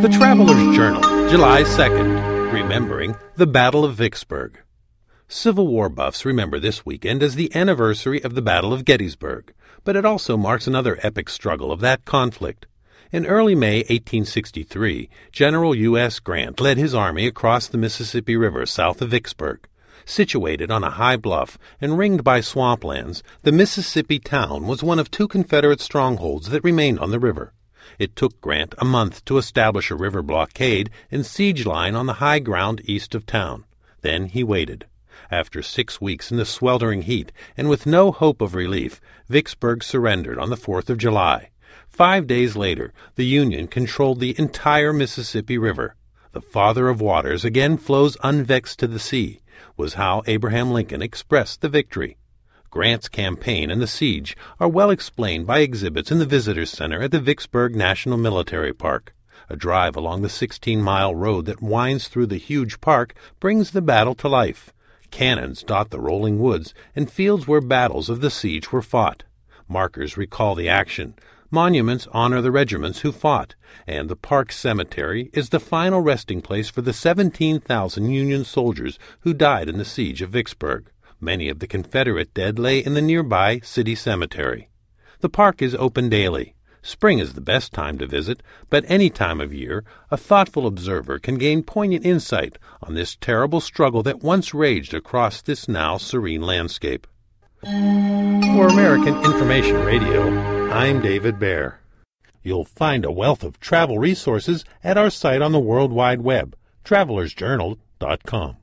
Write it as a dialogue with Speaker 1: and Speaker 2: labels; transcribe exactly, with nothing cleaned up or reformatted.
Speaker 1: The Traveler's Journal, July second, remembering the Battle of Vicksburg. Civil War buffs remember this weekend as the anniversary of the Battle of Gettysburg, but it also marks another epic struggle of that conflict. In early May eighteen sixty-three, General U S Grant led his army across the Mississippi River south of Vicksburg. Situated on a high bluff and ringed by swamplands, the Mississippi town was one of two Confederate strongholds that remained on the river. It took Grant a month to establish a river blockade and siege line on the high ground east of town. Then he waited. After six weeks in the sweltering heat and with no hope of relief, Vicksburg surrendered on the fourth of July. Five days later, the Union controlled the entire Mississippi River. The Father of Waters again flows unvexed to the sea, was how Abraham Lincoln expressed the victory. Grant's campaign and the siege are well explained by exhibits in the Visitors Center at the Vicksburg National Military Park. A drive along the sixteen-mile road that winds through the huge park brings the battle to life. Cannons dot the rolling woods and fields where battles of the siege were fought. Markers recall the action. Monuments honor the regiments who fought, and the park cemetery is the final resting place for the seventeen thousand Union soldiers who died in the siege of Vicksburg. Many of the Confederate dead lay in the nearby city cemetery. The park is open daily. Spring is the best time to visit, but any time of year, a thoughtful observer can gain poignant insight on this terrible struggle that once raged across this now serene landscape. For American Information Radio, I'm David Baer. You'll find a wealth of travel resources at our site on the World Wide Web, travelers journal dot com.